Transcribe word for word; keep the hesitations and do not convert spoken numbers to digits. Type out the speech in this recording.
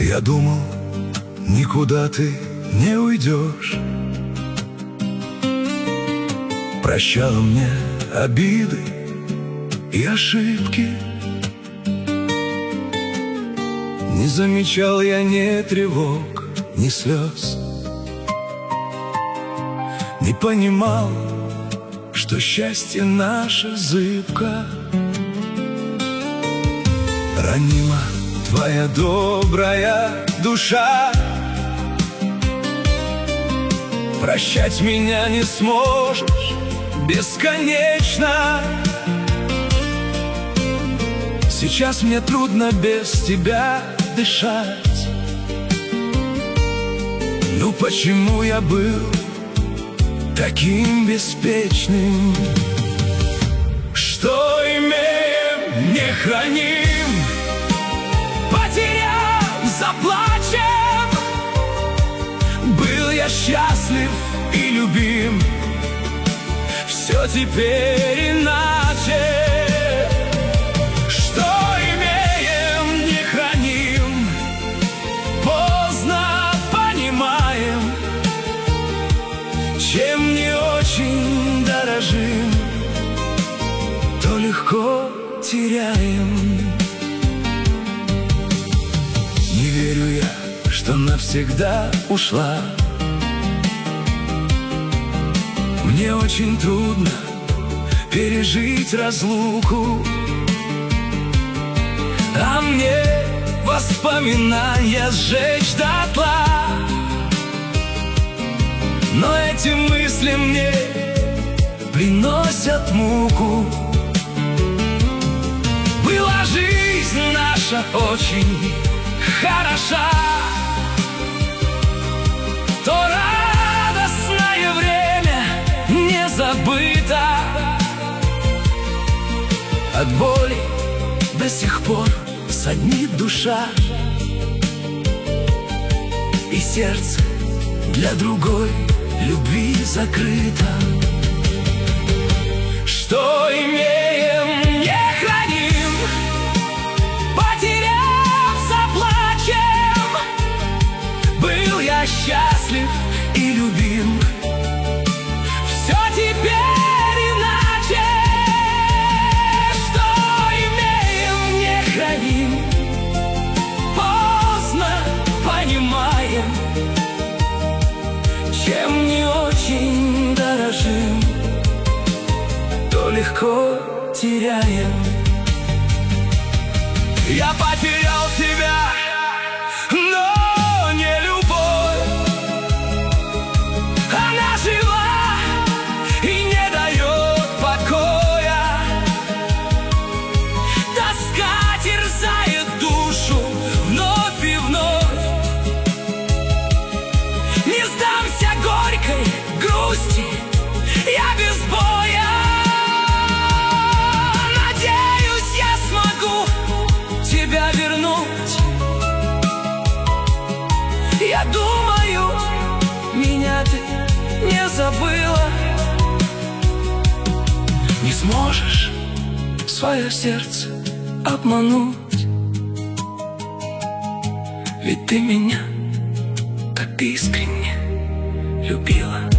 Я думал, никуда ты не уйдешь. Прощала мне обиды и ошибки. Не замечал я ни тревог, ни слез. Не понимал, что счастье наше зыбко. Ранима твоя добрая душа, прощать меня не сможешь бесконечно. Сейчас мне трудно без тебя дышать. Ну почему я был таким беспечным? Что имеем, не храним, потеряв, заплачем. Был я счастлив и любим, все теперь иначе. Что имеем, не храним, поздно понимаем, чем не очень дорожим, то легко теряем. Не верю я, что навсегда ушла. Мне очень трудно пережить разлуку, а мне воспоминания сжечь дотла. Но эти мысли мне приносят муку. Была жизнь наша очень хороша, то радостное время не забыто. От боли до сих пор саднит душа, и сердце для другой любви закрыто. Что имеем, не храним, потеряв, заплачем. Был я счастлив и любим, все теперь иначе. Что имеем, не храним, поздно понимаем, чем не очень дорожим, то легко теряем. Я потерял тебя, но не любовь. Она жива и не дает покоя. Тоска терзает душу вновь и вновь. Не сдамся горькой грусти я без боя. Надеюсь, я смогу тебя вернуть. Я думаю, меня ты не забыла. Не сможешь свое сердце обмануть, ведь ты меня так искренне любила.